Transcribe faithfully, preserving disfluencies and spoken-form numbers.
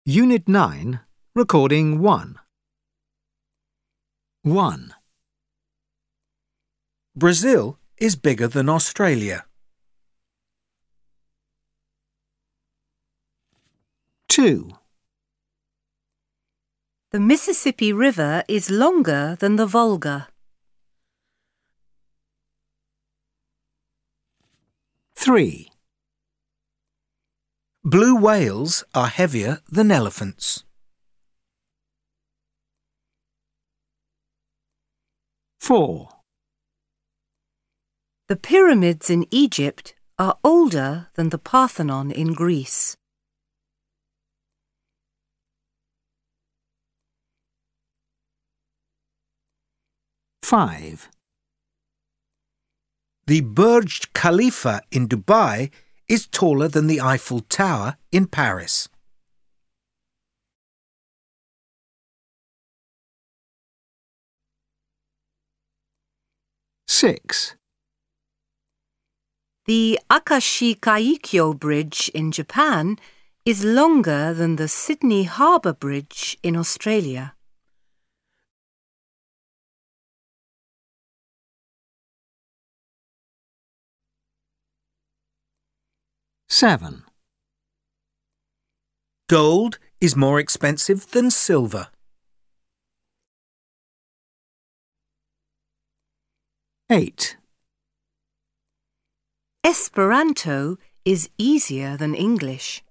Unit nine, Recording one. one. Brazil is bigger than Australia. two. The Mississippi River is longer than the Volga. three. Blue whales are heavier than elephants. four. The pyramids in Egypt are older than the Parthenon in Greece. five. The Burj Khalifa in Dubai is taller than the Eiffel Tower in Paris. six. The Akashi Kaikyo Bridge in Japan is longer than the Sydney Harbour Bridge in Australia. seven. Gold is more expensive than silver. eight. Esperanto is easier than English.